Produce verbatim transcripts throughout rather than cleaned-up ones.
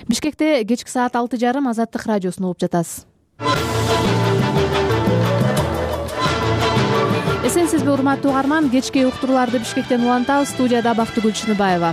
Бишкекте кечки саат алты жарым Азаттык радиосун угуп жатасыз. Эсенсизби урматтуу угарман, кечки уктурууларды Бишкектен улантабыз. Студияда Бактыгүл Чыныбаева.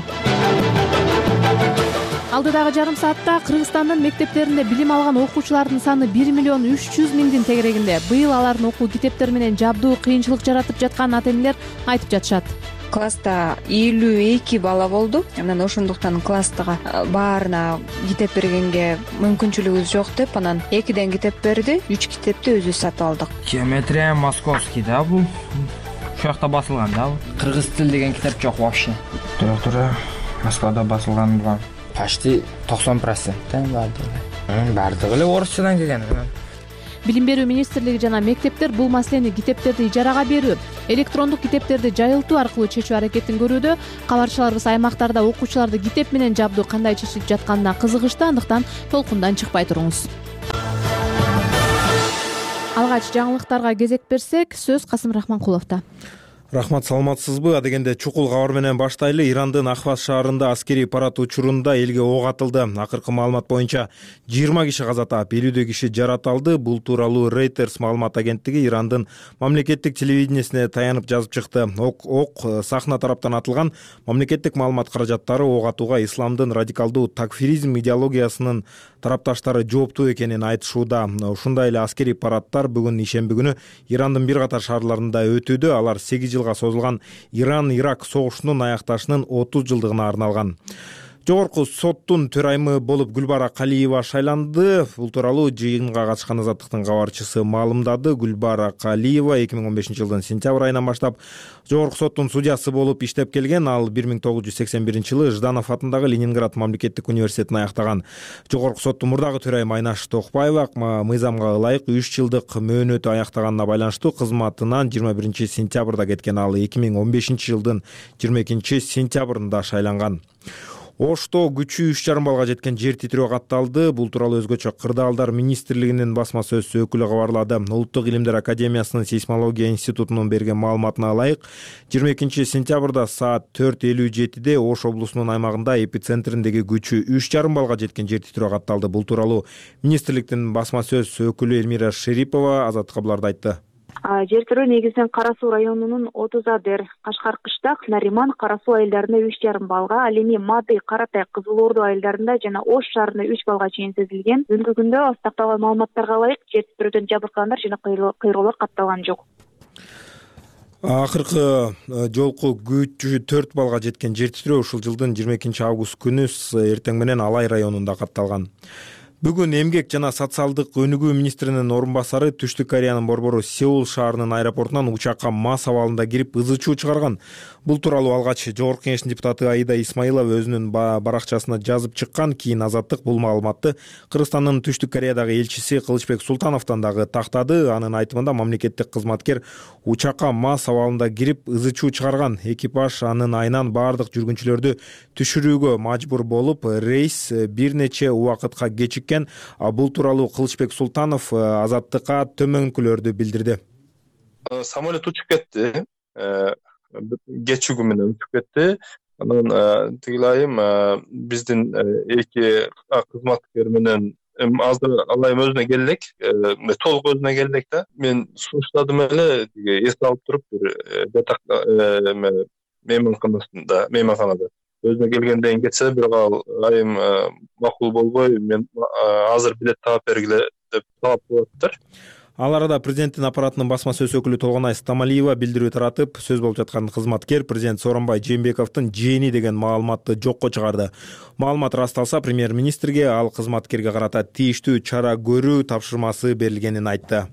Алдыдагы жарым саатта Кыргызстандын мектептеринде билим алган окуучулардын саны бир миллион үч жүз миңдин тегерегинде. Быйыл алардын окуу китептери менен жабдуу кыйынчылык жаратып жатканын ата-энелер айтып жатышат. Класста элүү эки бала болду. Анан ошондуктан класстагы баарына китеп бергенге мүмкүнчүлүгүбүз жок деп, анан экиден китеп берди. үч китепти өзүбүз сатып алдык. Геометрия московский да бул. Ошол жакта басылган да бул. Кыргыз тил деген китеп жок вообще. Туура Москвада басылган булган. Почти токсон процент бардыгы. Бардыгы эле орусчадан келген. Билим берүү министрлиги жана мектептер бул маселени китептерди ижарага берүү, электрондук китептерди жайылтуу аркылуу чечүү аракетин көрүүдө. Кабарчыларыбыз аймактарда окуучуларды китеп менен жабдуу кандай чечилип жатканына кызыгышты, андыктан толкундан чыкпай туруңуз. Алгач жаңылыктарга кезек берсек, сөз Касым Рахманкуловдо. Рахмат, саламатсызбы? Адегенде чукул кабар менен баштайлы. Ирандын Ахваз шаарында аскерий парад учурунда элге ок атылды. Акыркы маалымат боюнча жыйырма киши каза таап, элүүдөй киши жаратылды. Бул тууралуу Reuters маалымат агенттиги Ирандын мамлекеттик телевидениесине таянып жазып чыкты. Ок ок сахна тараптан атылган. Мамлекеттик маалымат каражаттары ок атууга исламдын радикалдуу такфиризм идеологиясынын тарапташтары жооптуу экенин айтышууда. Ушундай эле аскерий парадтар бүгүн ишемби күнү Ирандын бир катар шаарларында өтүүдө. Алар сегиз жылга созулган Иран-Ирак согушунун аякташынын отуз жылдыгына арналган. Жогорку соттун төрайымы болуп Гүлбара Калиева шайланды. Бул тууралуу жыйынга катышкан Азаттыктын кабарчысы маалымдады. Гүлбара Калиева эки миң он бешинчи жылдын сентябрь айынан баштап Жогорку соттун судьясы болуп иштеп келген. Ал бир миң тогуз жүз сексен биринчи жылы Жданов атындагы Ленинград мамлекеттик университетин аяктаган. Жогорку соттун мурдагы төрайымы Айнаш Токпаева мыйзамга ылайык үч жылдык мөөнөтү аяктаганына байланыштуу кызматынан жыйырма биринчи сентябрда кеткен. Ал эки миң он бешинчи жылдын жыйырма экинчи сентябрында шайланган. Ошто күчү үч жарым балга жеткен жер титирөө катталды. Бул тууралуу өзгөчө Кырдаалдар министрлигинин басма сөз өкүлү кабарлады. Улуттук илимдер академиясынын сейсмология институтунун берген маалыматына ылайык, жыйырма экинчи сентябрда саат төрт элүү жетиде Ош облусунун аймагында эпицентриндеги күчү үч жарым балга жеткен жер титирөө катталды. Бул тууралуу министрликтин басма сөз өкүлү Элмира Шерипова Азаттык кабарда айтты. Жер титирөө негизинен Кара Суу районунун Отуз Адер, Кашкар Кыштак, Нариман, Кара Суу айылдарында үч жарым балга, ал эми Мады, Каратай, Кызыл Орду айылдарында жана Ош шаарында үч балга чейин сезилген. Бүгүнкү күндө астакталган маалыматтарга ылайык жер титирөөдөн жабыркагандар жана кыйроолор катталган жок. Акыркы жолку күчү төрт балга жеткен жер титирөө ушул жылдын жыйырма экинчи август күнү эртең менен Алай районунда катталган. Бүгүн эмгек жана социалдык өнүгүү министринин орун басары Түштүк Кореянын борбору Сеул шаарынын аэропортунан учакка мас абалында кирип ызы чуу чыгарган. Бул тууралуу алгач Жогорку Кеңештин депутаты Аида Исмаилова өзүнүн баракчасына жазып чыккан. Кийин Азаттык бул маалыматты Кыргызстандын Түштүк Кореядагы элчиси Кылычбек Султановдон дагы тактады. Анын айтымында мамлекеттик кызматкер учакка мас абалында кирип ызы чуу чыгарган. Экипаж анын айынан баардык жүргүнчүлөрдү түшүрүүгө мажбур болуп, рейс бир нече убакытка кечиккен. Бул тууралуу Кылычбек Султанов Азаттыкка төмөнкүлөрдү билдирди. Самолет учуп кетти. Кечүүгү менен учуп кетти. Анан тигилайым биздин эки кызматкер менен азыр алайым өзүнө келдик, толук өзүнө келдик да. Мен сунуштадым эле, эс алып туруп бир жатак мейманканасында, мейманканада өзүнө келгенден кетсе, бирок айым макул болбой, мен азыр билет таап бергиле деп талап кылыптыр. Ал арада президенттин аппаратынын басма сөз өкүлү Толгонай Стамалиева билдирүү таратып, сөз болуп жаткан кызматкер президент Сооронбай Жээнбековдун жээни деген маалыматты жокко чыгарды. Маалымат расталса, премьер-министрге ал кызматкерге карата тийиштүү чара көрүү тапшырмасы берилгенин айтты.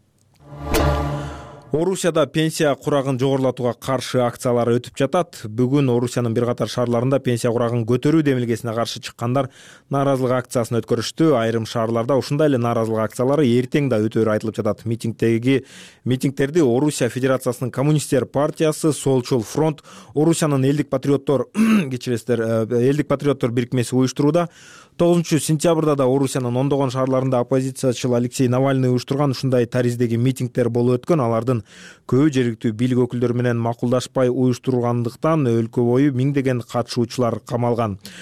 Орусияда пенсия курагын жогорулатууга каршы акциялар өтүп жатат. Бүгүн Орусиянын бир катар шаарларында пенсия курагын көтөрүү демилгесине каршы чыккандар нааразылык акциясын өткөрүштү. Айрым шаарларда ушундай эле нааразылык акциялары эртең да өтөөрү айтылып жатат. Митингдеги митингтерди Орусия Федерациясынын Коммунисттер партиясы, Солчул фронт, Орусиянын элдик патриоттор кечиресиздер, элдик патриоттор бирикмеси уюштурууда. тогузунчу сентябрда да Орусиянын ондогон шаарларында оппозициячыл Алексей Навальный уюштурган ушундай тариздеги митингтер болуп өткөн. Алардын көбү жергиликтүү бийлик өкүлдөрү менен макулдашпай уюштурулгандыктан өлкө бою миңдеген катышуучулар камалган.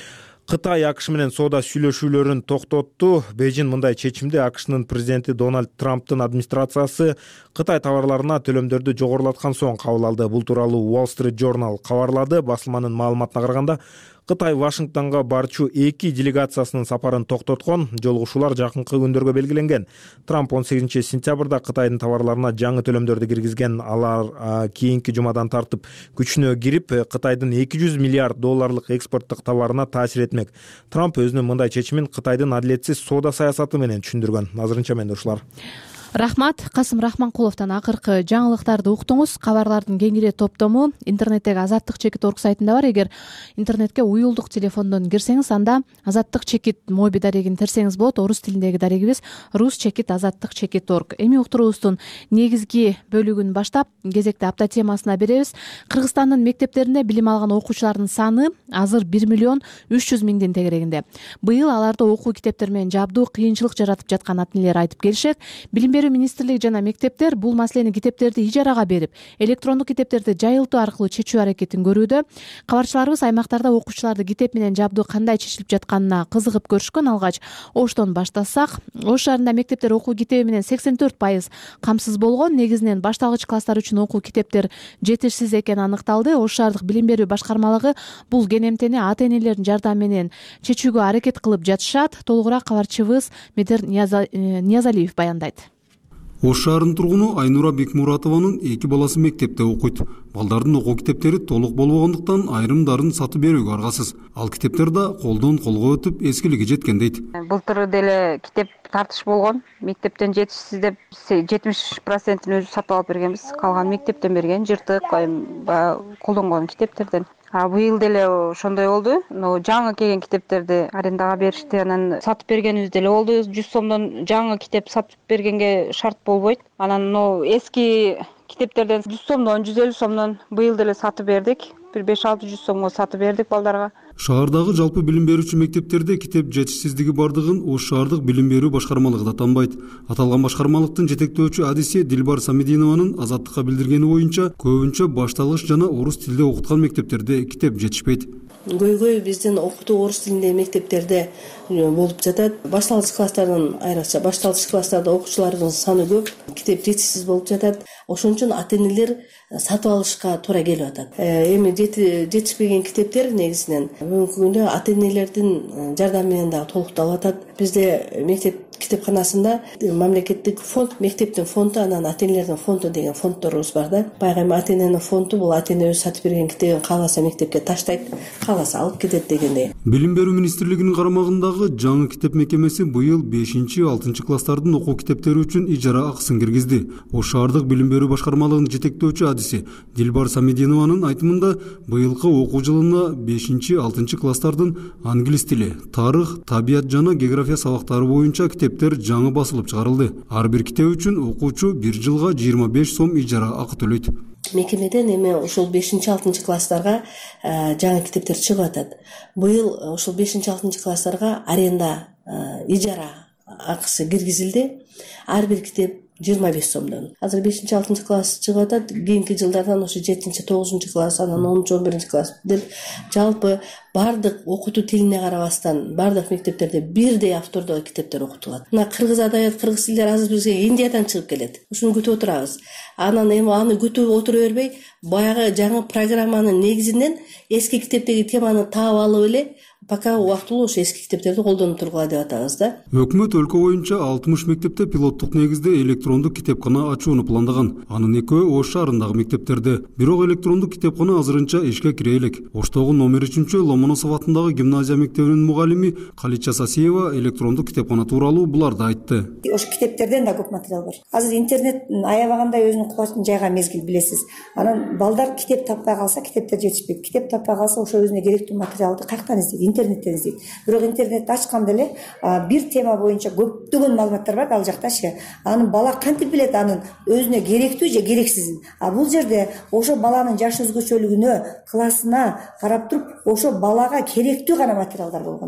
Кытай АКШ менен соода сүйлөшүүлөрүн токтотту. Бейжин мындай чечимди АКШнын президенти Дональд Трамптын администрациясы Кытай товарларына төлөмдөрдү жогорулаткан соң кабыл алды. Бул тууралуу Wall Street Journal кабарлады. Басылманын маалыматына караганда, Кытай Вашингтонго барчу эки делегациясынын сапарын токтоткон. Жолугушуулар жакынкы күндөргө белгиленген. Трамп он сегизинчи сентябрда Кытайдын товарларына жаңы төлөмдөрдү киргизген. Алар кийинки жумадан тартып күчүнө кирип, Кытайдын эки жүз миллиард долларлык экспорттук товарына таасир этмек. Трамп өзүнүн мындай чечимин Кытайдын адилетсиз соода саясаты менен түшүндүргөн. Азырынча менде ушулар. Рахмат. Касым Рахманкуловдон акыркы жаңылыктарды уктуңуз. Кабарлардын кеңири топтому интернеттеги азаттык чекит орг сайтында бар. Эгер интернетке уюлдук телефондон кирсеңиз, анда азаттык чекит моби дарегин терсеңиз болот. Орус тилиндеги дарегибиз рус чекит азаттык чекит орг. Эми уктуруубуздун негизги бөлүгүн баштап, кезекте апта темасына беребиз. Кыргызстандын мектептеринде билим алган окуучулардын саны азыр бир миллион үч жүз миңдин тегерегинде. Быйыл аларды окуу китептери менен жабдуу кыйынчылык жаратып жаткан ата энелер айтып келишет. Билим берүү министрлиги жана мектептер бул маселени китептерди ижарага берип, электрондук китептерди жайылтуу аркылуу чечүү аракетин көрүүдө. Кабарчыларыбыз аймактарда окуучуларды китеп менен жабдуу кандай чечилип жатканына кызыгып көрүшкөн. Алгач Оштон баштасак, Ош шаарында мектептер окуу китеби менен сексен төрт пайыз камсыз болгон. Негизинен башталгыч класстар үчүн окуу китептер жетишсиз экени аныкталды. Ош шаардык билим берүү башкармалыгы бул кенемтени ата энелердин жардамы менен чечүүгө аракет кылып жатышат. Толугураак кабарчыбыз Медер Ниязалиев баяндайт. Ош шаарынын тургуну Айнура Бекмуратованын эки баласы мектепте окуйт. Балдардын окуу китептери толук болбогондуктан айрымдарын сатып берүүгө аргасыз. Ал китептер да колдон колго өтүп эскилиги жеткен дейт. Былтыр деле китеп тартыш болгон. Мектептен жетишсиз деп жетимиш процентин өзү сатып алып бергенбиз. Калган мектептен берген жыртык, колдонгон китептерден. А быйыл деле ошондой болду. Но жаңы келген китептерди арендага беришти. Анан сатып бергенибиз деле болду. жүз сомдон жаңы китеп сатып бергенге шарт болбойт. Анан но эски китептерден жүз сомдон, жүз элүү сомдон быйыл деле сатып бердик. Бир беш алты жүз сомго сатып бердик балдарга. Шаардагы жалпы билим берүүчү мектептерде китеп жетишсиздиги бардыгын Ош шаардык билим берүү башкармалыгы да танбайт. Аталган башкармалыктын жетектөөчү адиси Дилбар Самидинованын азаттыкка билдиргени боюнча, көбүнчө башталгыч жана орус тилде окуткан мектептерде китеп жетишпейт. Көйгөй биздин окутуу орус тилинде мектептерде болуп жатат. Башталгыч класстардын айрыкча башталгыч класстарда окуучулардын саны көп, китеп жетишсиз болуп жатат. Ошон үчүн ата энелер сатып алышка туура келип атат. Эми жетишпеген китептер негизинен бүгүнкү күндө ата энелердин жардамы менен дагы толукталып атат. Бизде мектеп китепканасында мамлекеттик фонд, мектептин фонду, анан ата энелердин фонду деген фонддорубуз бар да. Баягы эми ата эненин фонду бул ата эне өзү сатып берген китебин кааласа мектепке таштайт, кааласа алып кетет дегендей. Билим берүү министрлигинин карамагындагы жаңы китеп мекемеси быйыл бешинчи алтынчы класстардын окуу китептери үчүн ижара акысын киргизди. Ош шаардык билим берүү башкармалыгынын жетектөөчү адиси Дилбар Самидинованын айтымында быйылкы окуу жылына бешинчи алтынчы класстардын англис тили, тарых, табият жана география сабактары боюнча китептер жаңы басылып чыгарылды. Ар бир китеп үчүн окуучу бир жылга жыйырма беш сом ижара акы төлөйт. Мекемеден эми ушул бешинчи алтынчы класстарга жаңы китептер чыгып атат. Быйыл ушул бешинчи алтынчы класстарга аренда ижара акысы киргизилди. Ар бир китеп жыйырма беш сомдон. Азыр бешинчи алтынчы класс чыгып атат. Кийинки жылдардан ошо жетинчи тогузунчу класс, анан онунчу он биринчи класс деп жалпы бардык окутуу тилине карабастан бардык мектептерде бирдей автордогу китептер окутулат. Мына кыргыз адабият, кыргыз тилдери азыр бизге Индиядан чыгып келет. Ушуну күтүп отурабыз. Анан эми аны күтүп отура бербей, баягы жаңы программанын негизинен эски китептеги теманы таап алып эле пока убактылуу ошо эски китептерди колдонуп тургула деп атабыз да. Өкмөт өлкө боюнча алтымыш мектепте пилоттук негизде электрондук китепкана ачууну пландаган. Анын экөө Ош шаарындагы мектептерде. Бирок электрондук китепкана азырынча ишке кире элек. Оштогу номер үчүнчү Ломоносов атындагы гимназия мектебинин мугалими Калича Сасиева электрондук китепкана тууралуу буларды айтты. Ошо китептерден да көп материал бар. Азыр интернет аябагандай өзүнүн кубатын жайган мезгил билесиз. Анан балдар китеп таппай калса, китептер жетишпейт. Китеп таппай калса ошо өзүнө керектүү материалды каяктан издейт? Интернеттен издейт. Бирок интернетти ачканда эле бир тема боюнча көптөгөн маалыматтар бар ал жактачы. Анын бала кантип билет анын өзүнө керектүү же керексизин? А бул жерде ошо баланын жаш өзгөчөлүгүнө, классына карап туруп, ошо балага керектүү гана материалдар болгон да.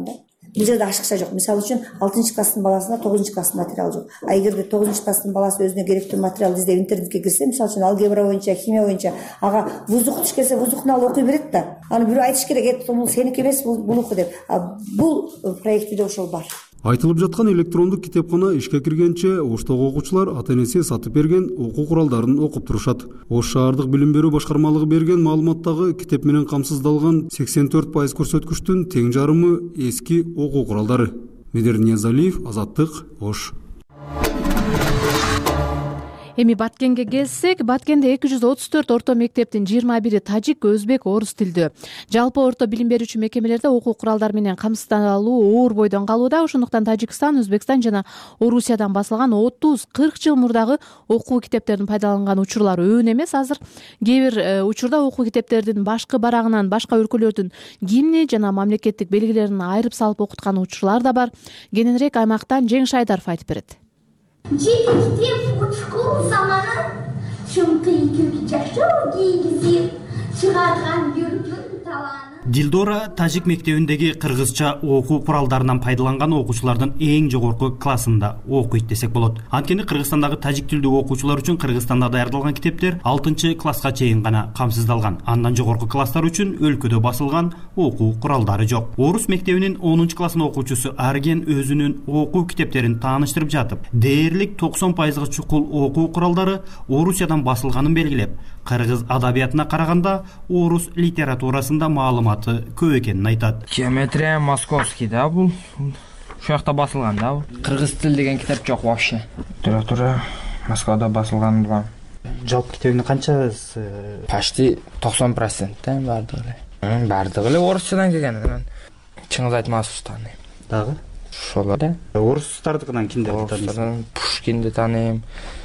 бул жерде ашыкча жок. Мисалы үчүн алтынчы класстын баласына тогузунчу класстын материалы жок. А эгерде тогузунчу класстын баласы өзүнө керектүү материал издеп интернетке кирсе, мисалы үчүн алгебра боюнча, химия боюнча, ага вуздук туш келсе вуздуктун алып окуй берет да. Аны бирөө айтыш керек, бул сеники эмес, бул булуку деп. А бул проектте ошол бар. Айтылып жаткан электрондук китепкана ишке киргенче Оштогу окуучулар ата-энеси сатып берген окуу куралдарын окуп турушат. Ош шаардык билим берүү башкармалыгы берген маалыматтагы китеп менен камсыздалган сексен төрт пайыз көрсөткүчтүн тең жарымы эски окуу куралдары. Медер Ниязалиев, Азаттык, Ош. Эми Баткенге келсек, Баткенде эки жүз отуз төрт орто мектептин жыйырма бири тажик, өзбек, орус тилдүү. Жалпы орто билим берүүчү мекемелерде окуу куралдар менен камсыздалуу оор бойдон калууда. Ошондуктан Тажикстан, Өзбекстан жана Орусиядан басылган отуз кырк жыл мурдагы окуу китептерин пайдаланган учурлар өөн эмес. Азыр кээ бир учурда окуу китептердин башкы барагынан башка өлкөлөрдүн гимни жана мамлекеттик белгилерин айырып салып окуткан учурлар да бар. Кененирээк аймактан Жеңиш Айдаров айтып берет. Детектив учкул заманы чуңкый көк жашоо кийгизип чыгарган бүркүн таланы. Дилдора Тажик мектебиндеги кыргызча окуу куралдарынан пайдаланган окуучулардын эң жогорку классында окуйт десек болот. Анткени Кыргызстандагы тажик тилдүү окуучулар үчүн Кыргызстанда даярдалган китептер алтынчы класска чейин гана камсыздалган. Андан жогорку класстар үчүн өлкөдө басылган окуу куралдары жок. Орус мектебинин онунчу классын окуучусу Арген өзүнүн окуу китептерин тааныштырып жатып, дээрлик токсон пайызга чукул окуу куралдары Орусиядан басылганын белгилеп, кыргыз адабиятына караганда орус литературасында маалыматы көп экенин айтат. Геометрия московский да бул. Ушул жакта басылган да бул. Кыргыз тил деген китеп жок вообще. Тура тура Москвада басылган булган. Жалпы китебинин канчасы? Почти токсон процент бардыгы эле. Бардыгы эле орусчадан келген. Мен Чыңгыз Айтматовду тааныйм. Дагы? Ошолор да. Орустардыкынан кимдерди тааныйсың? Пушкинди тааныйм.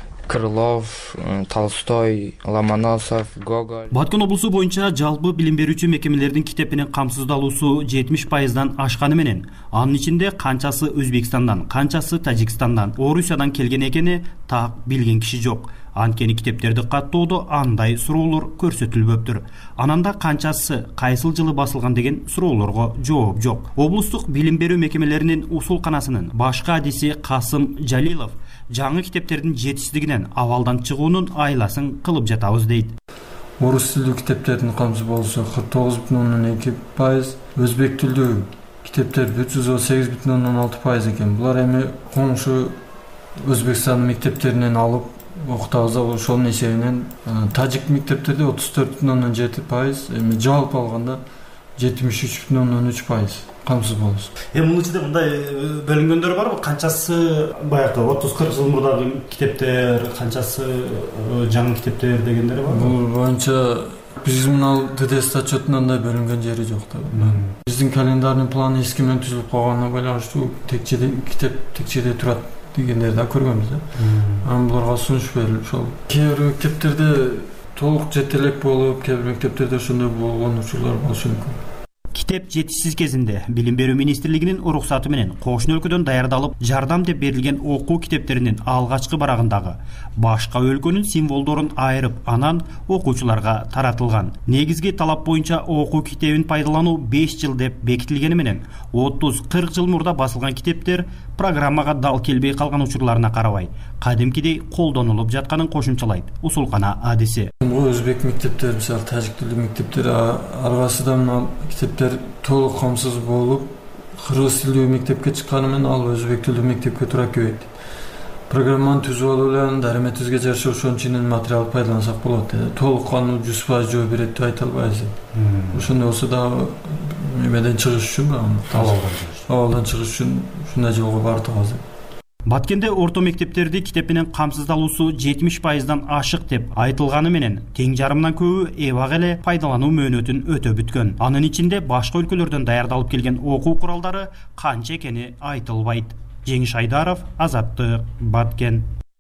Крылов, Толстой, Ломоносов, Гоголь. Баткен облусу боюнча жалпы билим берүүчү мекемелердин китеп менен камсыздалуусу жетимиш пайыздан ашканы менен, анын ичинде канчасы Өзбекстандан, канчасы Тажикстандан, Орусиядан келген экени так билген киши жок. Анткени китептерди каттоодо андай суроолор көрсөтүлбөптүр. Ананда канчасы кайсыл жылы басылган деген суроолорго жооп жок. Облустук билим берүү мекемелеринин усулканасынын башкы адиси Касым Жалилов жаңы китептердин жетишсиздигинен абалдан чыгуунун айласын кылып жатабыз дейт. Орус тилдүү китептердин камсыз болуусу кырк тогуз бүтүн ондон эки пайыз, өзбек тилдүү китептер үч жүз он сегиз бүтүн ондон алты пайыз экен. Булар эми коңшу Өзбекстан мектептеринен алып окутабыз. Ошонун эсебинен тажик мектептерде отуз төрт бүтүн ондон жети пайыз, эми жалпы алганда жетимиш үч бүтүн ондон үч пайыз камсыз болуусу. Эми мунун ичинде мындай бөлүнгөндөр барбы? Канчасы баягы отуз кырк жыл мурдагы китептер, канчасы жаңы китептер дегендер барбы? Бул боюнча биз мына ДДС отчетунда андай бөлүнгөн жери жок да. Биздин календарный план эски менен түзүлүп калганына байланыштуу текчеде китеп текчеде турат дегендерди да көргөнбүз да. Анан буларга сунуш берилип, ошол кээ бир мектептерде толук жетелек болуп, кээ бир мектептерде ошондой болгон учурлар болушу мүмкүн. Китеп жетишсиз кезинде Билим берүү министрлигинин уруксаты менен кошуна өлкөдөн даярдалып, жардам деп берилген окуу китептеринин алгачкы барагындагы башка өлкөнүн символдорун айырып, анан окуучуларга таратылган. Негизги талап боюнча окуу китебин пайдалануу беш жыл деп бекитилгени менен, отуз кырк жыл мурда басылган китептер программага дал келбей калган учурларына карабай, кадимкидей колдонулуп жатканын кошумчалайт усулкана адиси. Бул өзбек мектептери, мисалы тажик тилдүү мектептер, аргасында мына китептер толук камсыз болуп, кыргыз тилдүү мектепке чыкканы менен ал өзбек тилдүү мектепке туура келбейт. Программаны түзүп алып эле дараметибизге жараша ошонун ичинен материал пайдалансак болот. Толук аны жүз пайыз жооп берет деп айта албайбыз. Ошондой болсо да эмеден чыгыш үчүн, абалдан чыгыш үчүн ушундай жолго бардыгыбыз. Баткенде орто мектептерди китеп менен камсыздалуусу жетимиш пайыздан ашык деп айтылганы менен, тең жарымдан көбү эбак эле пайдалануу мөөнөтүн өтө бүткөн. Анын ичинде башка өлкөлөрдөн даярдалып келген окуу куралдары канча экени айтылбайт. Жеңиш Айдаров, Азаттык, Баткен.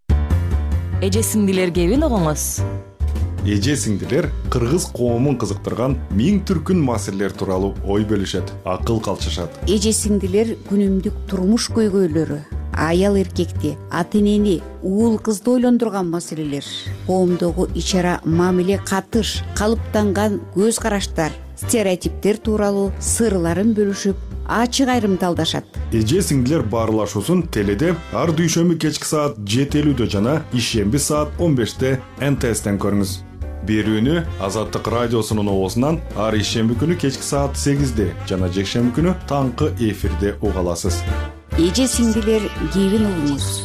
Эже сиңдилер кебин угуңуз. Эже сиңдилер кыргыз коомун кызыктырган миң түркүн маселелер тууралуу ой бөлүшөт, акыл калчышат. Эже сиңдилер күнүмдүк турмуш көйгөйлөрү, аял эркекти, ата энени, уул кызды ойлондурган маселелер, коомдогу ич ара мамиле катыш, калыптанган көз караштар, стереотиптер тууралуу сырларын бөлүшүп, ачык айрымдалдашат. Эже сиңдилер баарлашуусун теледе ар дүйшөмбү кечки саат жети элүүдө жана ишемби саат он беште эн тэ эстен көрүңүз. Берүүнү Азаттык радиосунун оозунан ар ишемби күнү кечки саат сегизде жана жекшемби күнү таңкы эфирде уга аласыз. Эже сиңдилер кебин угуңуз.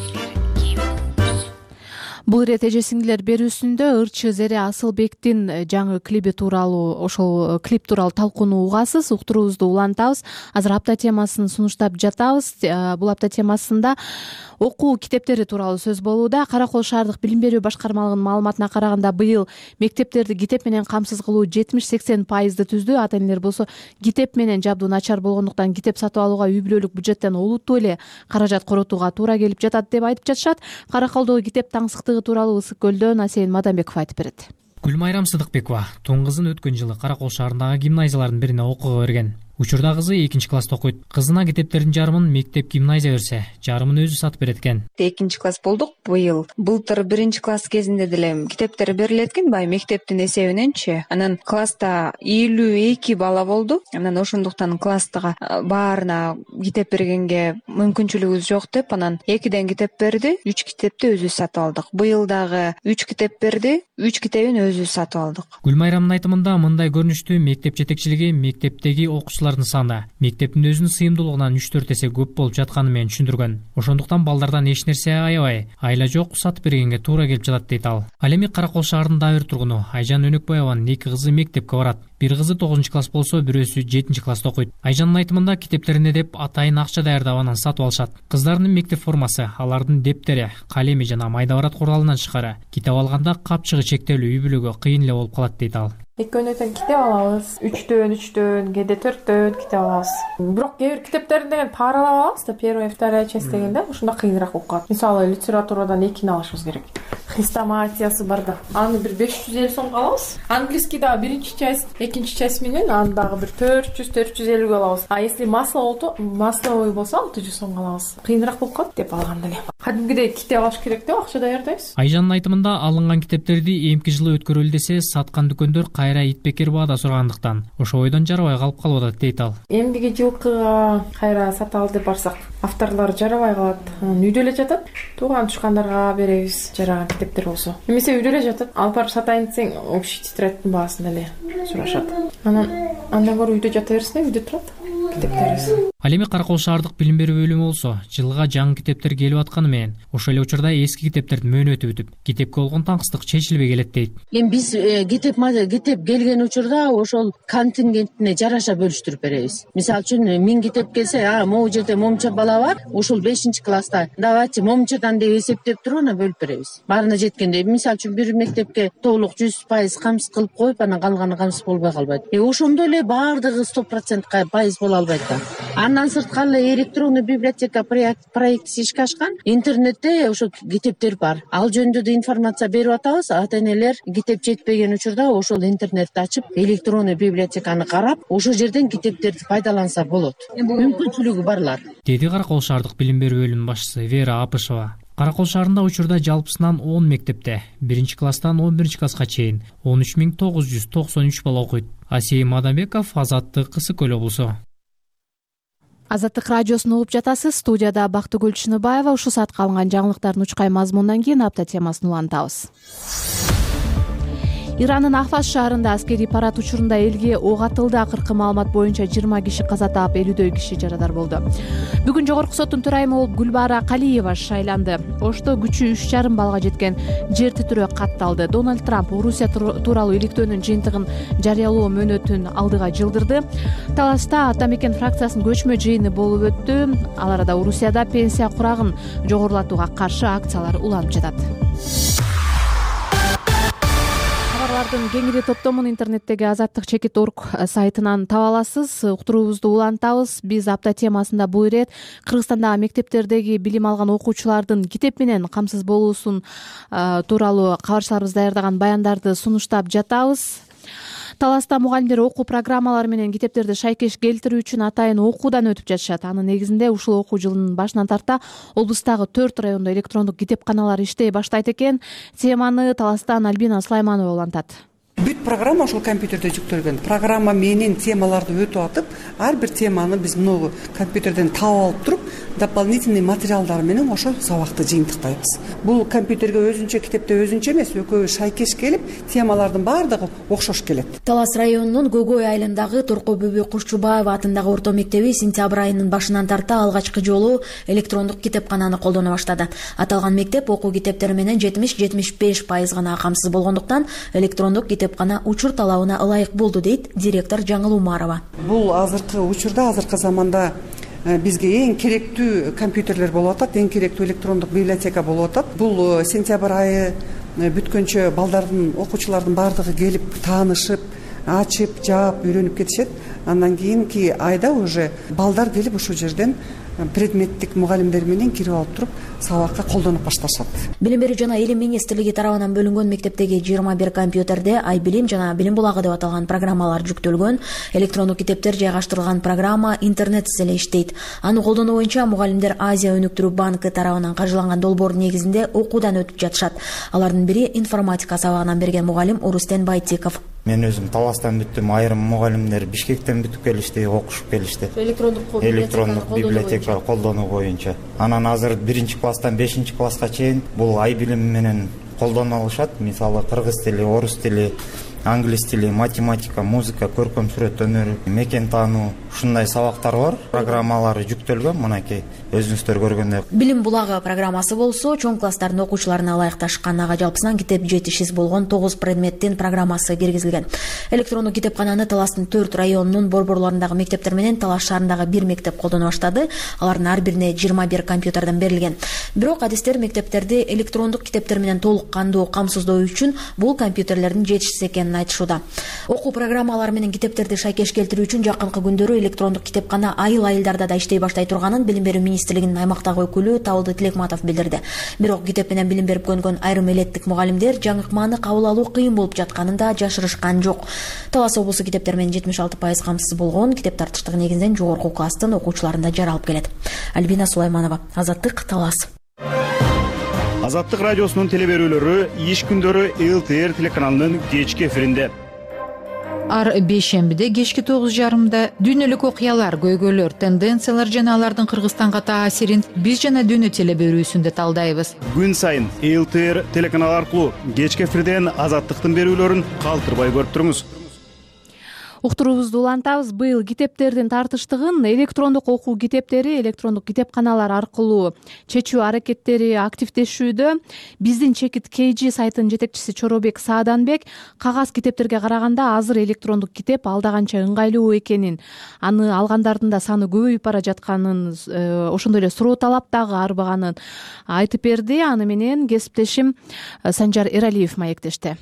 Бул ирет эже сиңдилер берүүсүндө ырчы Зере Асылбектин жаңы клиби тууралуу ошол клип тууралуу талкууну угасыз. Уктуруубузду улантабыз. Азыр апта темасын сунуштап жатабыз. Бул апта темасында окуу китептери тууралуу сөз болууда. Каракол шаардык билим берүү башкармалыгынын маалыматына караганда быйыл мектептерди китеп менен камсыз кылуу жетимиш сексен пайызды түздү. Ата энелер болсо китеп менен жабдуу начар болгондуктан китеп сатып алууга үй бүлөлүк бюджеттен олуттуу эле каражат коротууга туура келип жатат деп айтып жатышат. Караколдогу китеп таңсыктыгы тууралуу Ысык көлдөн Асейин Мадамбеков айтып берет. Гүлмайрам Сыдыкбекова тууң кызын өткөн жылы Каракол шаарындагы гимназиялардын бирине окууга берген. Учурда кызы экинчи класста окуйт. Кызына китептердин жарымын мектеп гимназия берсе, жарымын өзү сатып берет экен. Экинчи класс болдук быйыл. Былтыр биринчи класс кезинде деле китептер берилет экен, бай мектептин эсебиненчи. Анан класста элүү эки бала болду. Анан ошондуктан класстагы баарына китеп бергенге мүмкүнчүлүгүбүз жок деп, анан экиден китеп берди, үч китепти өзүбүз сатып алдык. Быйыл дагы үч китеп берди, үч китебин өзүбүз сатып алдык. Гүлмайрамдын айтымында мындай көрүнүштүү мектеп жетекчилиги мектептеги окуучулар саны мектептин өзүнүн сыйымдуулугунан үч төрт эсе көп болуп жатканы менен түшүндүргөн. Ошондуктан балдардан эч нерсе аябай, айла жок сатып бергенге туура келип жатат дейт ал. Ал эми Каракол шаарынын дагы бир тургуну Айжан Өнөкбаеванын эки кызы мектепке барат. Бир кызы тогузунчу класс болсо, бирөөсү жетинчи класста окуйт. Айжандын айтымында китептерине деп атайын акча даярдап анан сатып алышат. Кыздарынын мектеп формасы, алардын дептери, калеми жана майда барат куралынан тышкары китеп алганда капчыгы чектелүү үй бүлөгө кыйын эле болуп калат дейт ал. Экөөнөтөн китеп алабыз, үчтөн, үчтөн, кээде төрттөн китеп алабыз. Бирок кээ бир китептерин деген паралап алабыз да, первая, вторая часть дегенде, ошондо кыйыныраак болуп калат. Мисалы, литературадан экини алышыбыз керек. Хрестоматиясы бар да. Аны бир беш жүз элүү сомго алабыз. Английский дагы биринчи часть, экинчи часть менен аны дагы бир төрт жүз, төрт жүз элүүгө алабыз. А если масло болсо, масловый болсо алты жүз сомго алабыз. Кыйыныраак болуп калат деп алганда эле. Кадимгидей китеп алыш керек деп акча даярдайбыз. Айжандын айтымында алынган китептерди эмки жылы өткөрөлү десе, саткан дүкөндөр кайра итбекер баада сурагандыктан ошо ойдон жарабай калып калып атат дейт ал. Эмдиги жылкыга кайра саталы деп барсак, авторлор жарабай калат. Үйдө эле жатат. Тууган тушкандарга беребиз жараган китептер болсо. Эмесе үйдө эле жатат. Алып барып сатайын десең, общий тетрадьтын баасында эле сурашат. Анан андан көрө үйдө жата берсине, үйдө турат китептерибиз. Ал эми Каракол шаардык билим берүү бөлүмү болсо, жылга жаңы китептер келип атканы менен, ошол эле учурда эски китептердин мөөнөтү бүтүп, китепке болгон таңсыздык чечилбей келет дейт. Эми биз китеп китеп келген учурда ошол контингентине жараша бөлүштүрүп беребиз. Мисалы үчүн миң китеп келсе, а могу жерде момча бала бар, ушул бешинчи класста. Давайте момчадан деп эсептеп туруп анан бөлүп беребиз. Баарына жеткенде, мисалы үчүн бир мектепке толук жүз пайыз камсыз кылып коюп, анан калганы камсыз болбой калбайт. Э ошондо эле баардыгы сто процент пайыз боло албайт да. Андан сырткары электронный библиотека проекти ишке ашкан. Интернетте ошо китептер бар. Ал жөнүндө да информация берип атабыз. Ата энелер китеп жетпеген учурда ошол интернетти ачып, электронный библиотеканы карап, ошол жерден китептерди пайдаланса болот. Мүмкүнчүлүгү барлар. Деди Каракол шаардык билим берүү бөлүмүнүн башчысы Вера Апышева. Каракол шаарында учурда жалпысынан он мектепте биринчи класстан он биринчи класска чейин он үч миң тогуз жүз токсон үч бала окуйт. Асейин Мадамбеков, Азаттык, Ысык көл облусу. Азаттык радиосун угуп жатасыз. Студияда Бактыгүл Чыныбаева. Ушул саатка алынган жаңылыктардын учкай мазмунунан кийин апта темасын улантабыз. Ирандын Ахваз шаарында аскерий парад учурунда элге ок атылды. Акыркы маалымат боюнча жыйырма киши каза таап, элүүдөй киши жарадар болду. Бүгүн жогорку соттун төрайымы болуп Гүлбара Калиева шайланды. Ошто күчү үч жарым балга жеткен жер титирөө катталды. Дональд Трамп Орусия тууралуу иликтөөнүн жыйынтыгын жарыялоо мөөнөтүн алдыга жылдырды. Таласта Ата мекен фракциясынын көчмө жыйыны болуп өттү. Ал арада Орусияда пенсия курагын жогорулатууга каршы акциялар уланып жатат. Кабарлардын кеңири топтомун интернеттеги азаттык чекит точка орг сайтынан таба аласыз. Уктуруубузду улантабыз. Биз апта темасында бул ирет Кыргызстандагы мектептердеги билим алган окуучулардын китеп менен камсыз болуусун тууралуу кабарчыларыбыз даярдаган баяндарды сунуштап жатабыз. Таласта мугалимдер окуу программалары менен китептерди шайкеш келтирүү үчүн атайын окуудан өтүп жатышат. Анын негизинде ушул окуу жылынын башынан тарта облустагы төрт райондо электрондук китепканалар иштей баштайт экен. Теманы Таластан Альбина Сулайманова улантат. бүт программа ошол компьютерде жүктөлгөн. Программа менен темаларды өтүп атып, ар бир теманы биз мына компьютерден таап алып туруп, дополнительный материалдар менен ошол сабакты жыйынтыктайбыз. Бул компьютерге өзүнчө, китепте өзүнчө эмес, экөө шайкеш келип, темалардын баардыгы окшош келет. Талас районунун Гөгөй айылындагы Торко Бүбү Кушчубаева атындагы орто мектеби сентябрь айынын башынан тарта алгачкы жолу электрондук китепкананы колдоно баштады. Аталган мектеп окуу китептери менен жетимиш жетимиш беш пайыз гана камсыз болгондуктан электрондук китепкана учур талабына ылайык болду, дейт директор Жаңыл Умарова. Бул азыркы учурда, азыркы заманда бизге эң керектүү компьютерлер болуп атат, эң керектүү электрондук библиотека болуп атат. Бул сентябрь айы бүткөнчө балдардын, окуучулардын баардыгы келип таанышып, ачып, жаап, үйрөнүп кетишет. Андан кийинки айда уже балдар келип ушул жерден предметтик мугалимдер менен кирип алып туруп сабакка колдонуп башташат. Билим берүү жана илим министрлиги тарабынан бөлүнгөн мектептеги жыйырма бир компьютерде Ай билим жана Билим булагы деп аталган программалар жүктөлгөн. Электрондук китептер жайгаштырылган программа интернетсиз эле иштейт. Аны колдонуу боюнча мугалимдер Азия өнүктүрүү банкы тарабынан каржыланган долбоор негизинде окуудан өтүп жатышат. Алардын бири информатика сабагынан берген мугалим Урустен Байтиков. Мен өзүм Таластан бүттүм, айрым мугалимдер Бишкектен бүтүп келишти, окушуп келишти. Электрондук библиотека колдонуу боюнча. Анан азыр биринчи класстан бешинчи класска чейин бул Ай билим менен колдоно алышат. Мисалы кыргыз тили, орус тили, англис тили, математика, музыка, көркөм сүрөт өнөрү, мекен таануу, ушундай сабактар бар. Программалары жүктөлгөн, мынакей өзүңүздөр көргөндөй. Билим булагы программасы болсо, чоң класстардын окуучуларына ылайыкташкан, ага жалпысынан китеп жетишсиз болгон тогуз предметтин программасы киргизилген. Электрондук китепкананы Таластын төрт районунун борборлорундагы мектептер менен Талас шаарындагы бир мектеп колдоно баштады. Алардын ар бирине жыйырма бир компьютерден берилген. Бирок адистер мектептерди электрондук китептер менен толук кандуу камсыздоо үчүн бул компьютерлердин жетишсиз экенин айтышууда. Окуу программалары менен китептерди шайкеш келтирүү үчүн жакынкы күндөрү электрондук китепкана айыл айылдарда да иштей баштай турганын Билим берүү министрлигинин аймактагы өкүлү Табылды Тилекматов билдирди. Бирок китеп менен билим берип көнгөн айрым элеттик мугалимдер жаңы ыкманы кабыл алуу кыйын болуп жатканын да жашырышкан жок. Талас облусу китептер менен жетимиш алты пайыз камсыз болгон, китеп тартыштыгы негизинен жогорку класстын окуучуларында жаралып келет. Альбина Сулайманова, Азаттык, Талас. Азаттык радиосунун теле берүүлөрү иш күндөрү эл тэ эр телеканалынын кечки эфиринде. Ар бейшембиде кечки тогуз жарымда дүйнөлүк окуялар, көйгөйлөр, тенденциялар жана алардын Кыргызстанга таасирин биз жана дүйнө теле берүүсүндө талдайбыз. Күн сайын эл тэ эр телеканалы аркылуу кечки эфирден Азаттыктын берүүлөрүн калтырбай көрүп туруңуз. Уктуруубузду улантабыз. Быйыл китептердин тартыштыгын электрондук окуу китептери, электрондук китепканалар аркылуу чечүү аракеттери активдешүүдө. Биздин Чекит кей жи сайтынын жетекчиси Чоробек Сааданбек кагаз китептерге караганда азыр электрондук китеп алда канча ыңгайлуу экенин, аны алгандардын да саны көбөйүп бара жатканын, ошондой эле суроо талап дагы арбаганын айтып берди. Аны менен кесиптешим Санжар Эралиев маектешти.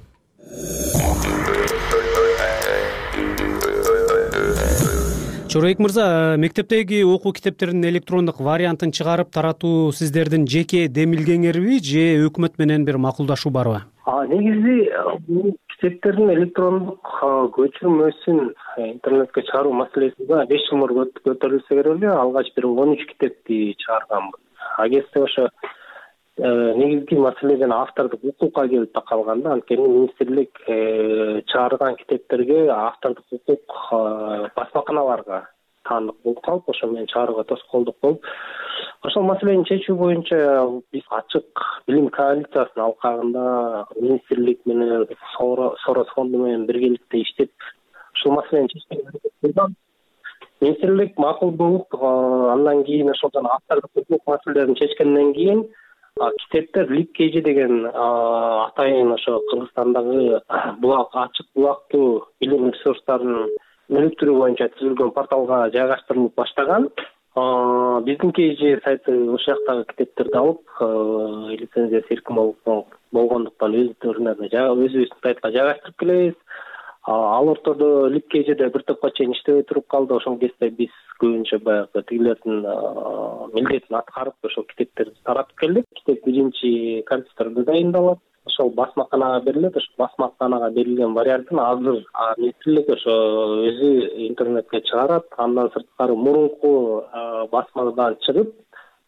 Чоройк мырза, мектептеги окуу китептеринин электрондук вариантын чыгарып таратуу сиздердин жеке демилгеңерби же өкмөт менен бир макулдашуу барбы? Негизи бул китептердин электрондук көчүрмөсүн интернетке чыгаруу маселеси беш жыл мурун көтөрүлсө керек эле. Алгач бир он үч китепти чыгарганбыз. Агентство ошо негизги маселеден автордук укукка келип такалганда, анткени министрлик чыгарган китептерге автордук укук басмаканаларга таандык болуп калып, ошо менен чыгарууга тоскоолдук болуп, ошол маселени чечүү боюнча биз ачык билим коалициясынын алкагында министрлик менен Сорос фонду менен биргеликте иштеп, ушул маселени чечкенге аракет кылган. Министрлик макул болуп, андан кийин ошолдон автордук укук маселелерин чечкенден кийин китептер липкейжи деген атайын ошо Кыргызстандагы булак, ачык булактуу билим ресурстарын өнүктүрүү боюнча түзүлгөн порталга жайгаштырылып баштаган. Биздин кейжи сайты ошол жактагы китептерди алып, лицензиясы эркин болгондуктан өздөрүнө өзүбүздүн сайтка жайгаштырып келебиз. Ал ортодо липкейжиде бир топко чейин иштебей туруп калды. Ошол кезде биз көбүнчө баягы тигилердин милдетин аткарып ошол китептерди таратып келдик. Китеп биринчи компьютерде дайындалат, ошол басмаканага берилет. Ошол басмаканага берилген вариантын азыр министрлик ошо өзү интернетке чыгарат. Андан сырткары мурунку басмадан чыгып,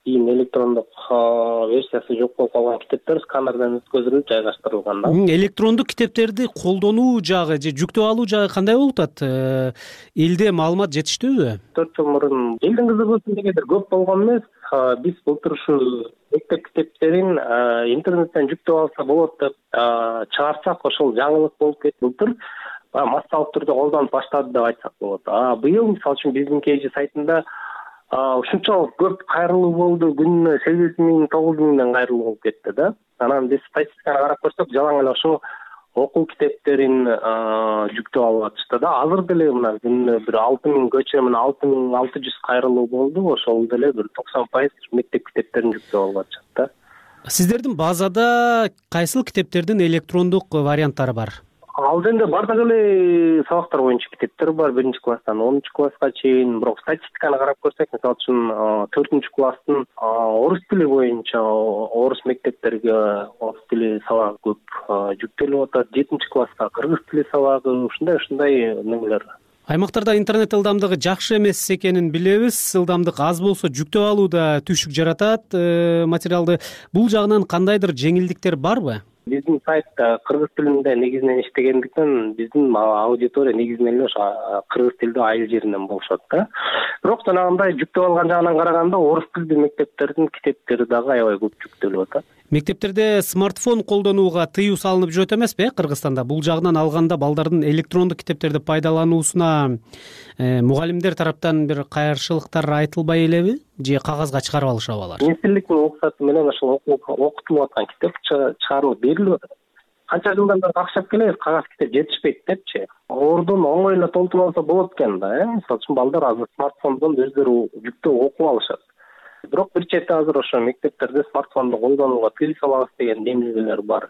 кийин электрондук версиясы жок болуп калган китептер сканерден өткөзүлүп жайгаштырылган да. Электрондук китептерди колдонуу жагы же жүктөп алуу жагы кандай болуп атат? Элде маалымат жетиштүүбү? төрт жыл мурун элдин кызыгуусу негедир көп болгон эмес. Биз былтыр ушу мектеп китептерин интернеттен жүктөп алса болот деп чыгарсак, ошол жаңылык болуп кетти. Былтыр массалык түрдө колдонуп баштады деп айтсак болот. Быйыл мисалы үчүн биздин кей жи сайтында ушунчалык көп кайрылуу болду, күнүнө сегиз миң тогуз миңден кайрылуу болуп кетти да. Анан биз статистиканы карап көрсөк, жалаң эле ошол окуу китептерин жүктөп алып атышты да. Азыр деле мына күнүнө бир алты миң көчө менен алты миң алты жүз кайрылуу болду. Ошол деле бир токсон пайыз мектеп китептерин жүктөп алып атышат да. Сиздердин базада кайсыл китептердин электрондук варианттары бар? Ал жерде бардык эле сабактар боюнча китептер бар, биринчи класстан онунчу класска чейин. Бирок статистиканы карап көрсөк, мисалы үчүн төртүнчү класстын орус тили боюнча орус мектептерге орус тили сабагы көп жүктөлүп атат. жетинчи класска кыргыз тили сабагы, ушундай ушундай немелер. Аймактарда интернет ылдамдыгы жакшы эмес экенин билебиз. Ылдамдык аз болсо жүктөп алууда түйшүк жаратат материалды. Бул жагынан кандайдыр жеңилдиктер барбы? Биздин сайт кыргыз тилинде негизинен иштегендиктен биздин аудитория негизинен эле ошо кыргыз тилдүү айыл жеринен болушат да. Бирок жанагындай жүктөп алган жагынан караганда орус тилдүү мектептердин китептери дагы аябай көп жүктөлүп атат. Мектептерде смартфон колдонууга тыюу салынып жүрөт эмеспи, Кыргызстанда? Бул жагынан алганда балдардын электрондук китептерди пайдалануусуна мугалимдер тараптан бир кайрчылыктар айтылбай элеби? Же кагазга чыгарып алышабы алар? Министрликтин уруксаты менен ошол окутулуп аткан китеп чыгарылып берилип атат. Канча жылдан бери какшап келебиз, кагаз китеп жетишпейт депчи. Ордун оңой эле толтуруп алса болот экен да, э? Мисалы үчүн балдар азыр смартфондон өздөрү жүктөп окуп алышат. Бирок бир четте азыр ошо мектептерде смартфонду колдонууга тыюу салабыз деген демилгелер бар.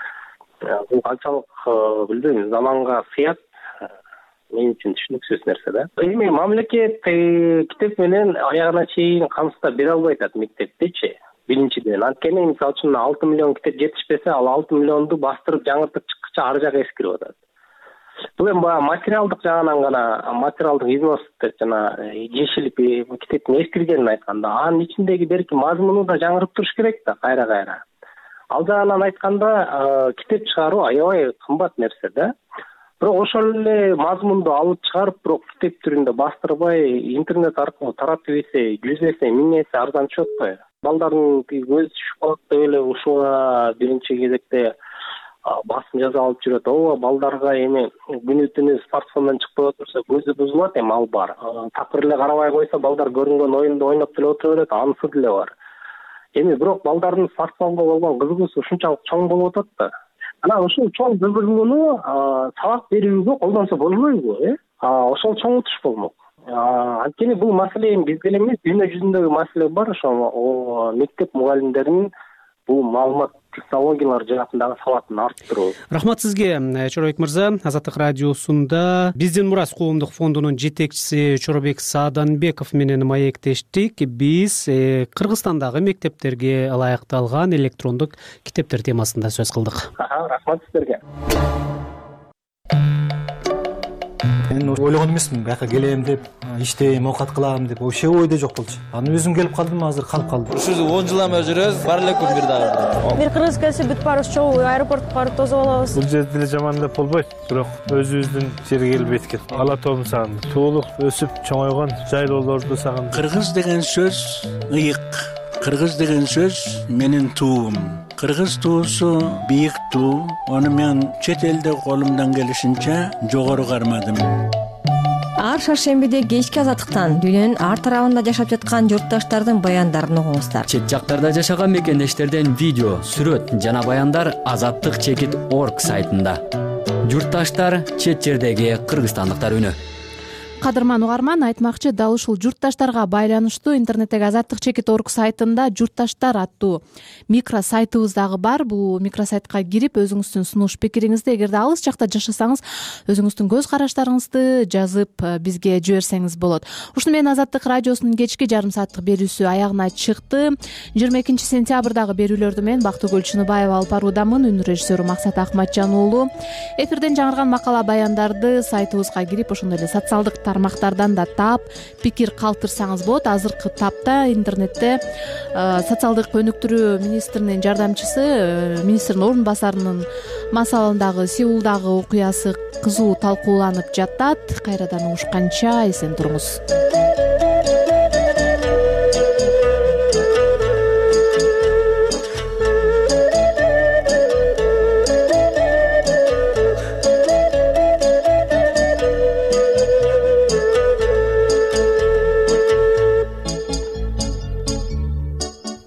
Бул канчалык билбейм, заманга сыят, мен үчүн түшүнүксүз нерсе да. Эми мамлекет китеп менен аягына чейин камсыздап бере албай атат мектептичи. Биринчиден, анткени мисалы үчүн алты миллион китеп жетишпесе, ал алты миллионду бастырып жаңыртып чыккыча ар жагы эскирип атат. Бул эми баягы материалдык жагынан гана, материалдык износ деп жана жешилип китептин эскиргенин айтканда, анын ичиндеги берки мазмуну да жаңырып туруш керек да, кайра-кайра. Ал жагынан айтканда, китеп чыгаруу аябай кымбат нерсе да. Бирок ошол эле мазмунду алып чыгарып, бирок китеп түрүндө бастырбай интернет аркылуу таратып ийсе, жүз эсе, миң эсе арзан түшөт го. Балдардын көз шукалат деп эле ушуга биринчи кезекте басым жаза алып жүрөт. Ооба, балдарга эми күнү түнү смартфондон чыкпай отурса көзү бузулат, эми ал бар. Такыр эле карабай койсо балдар көрүнгөн оюнду ойноп деле отура берет, анысы деле бар. Эми бирок балдардын смартфонго болгон кызыгуусу ушунчалык чоң болуп атат да. Анан ушул чоң кызыгууну сабак берүүгө колдонсо болбойбу, э? Ошол чоңутуш болмок. Анткени бул маселе эми бизде эле эмес, дүйнө жүзүндөгү маселе бар. Ошо мектеп мугалимдеринин бул маалымат технологиялар жаатындагы сабатын арттыруу. Рахмат сизге, Чоробек мырза. Азаттык радиосунда Биздин мурас коомдук фондунун жетекчиси Чоробек Сааданбеков менен маектештик. Биз Кыргызстандагы мектептерге ылайыкталган электрондук китептер темасында сөз кылдык. Рахмат сиздерге. Мен ойлогон эмесмин, бияка келем деп, иштейм, оокат кылам деп, вообще ойдо жок болчу. Анан өзүм келип калдым, азыр калып калдым. Ушул он жылдан бери жүрөбүз, бар эле күн бир дагы. Бир кыргыз келсе бүт баарыбыз чогуу аэропортко барып тосуп алабыз. Бул жерде деле жаман деп болбойт, бирок өзүбүздүн жерге келбейт экен. Ала тоом сагындым. Туулуп, өсүп, чоңойгон жайлоолорду сагындым. Кыргыз деген сөз ыйык. Кыргыз деген сөз менин туум. Кыргыз туусу бийик туу. Аны мен чет элде колумдан келишинче жогору кармадым. Ар шаршембиде кечки азаттыктан дүйнөнүн ар тарабында жашап жаткан журтташтардын баяндарын угуңуздар. Чет жактарда жашаган мекендештерден видео, сүрөт жана баяндар азаттык чекит точка орг сайтында. Журтташтар, чет жердеги кыргызстандыктар үнү. Кадырман угарман, айтмакчы, дал ушул журтташтарга байланыштуу интернеттеги азаттык чекит точка орг сайтында журтташтар аттуу микро сайтыбыз дагы бар. Бул микро сайтка кирип, өзүңүздүн сунуш пикириңизди, эгерде алыс жакта жашасаңыз, өзүңүздүн көз караштарыңызды жазып бизге жиберсеңиз болот. Ушуну менен Азаттык радиосунун кечки жарым сааттык берүүсү аягына чыкты. жыйырма экинчи сентябрдагы берүүлөрдү мен Бактыгүл Чыныбаева алып баруудамын. Үн режиссеру Максат Акматжан уулу. Эфирден жаңырган макала баяндарды сайтыбызга кирип, ошондой эле социалдык тармактардан да таап пикир калтырсаңыз болот. Азыркы тапта интернетте социалдык өнүктүрүү министринин жардамчысы, министрдин орун басарынын масалындагы Сеулдагы окуясы кызуу талкууланып жатат. Кайрадан угушканча эсен туруңуз.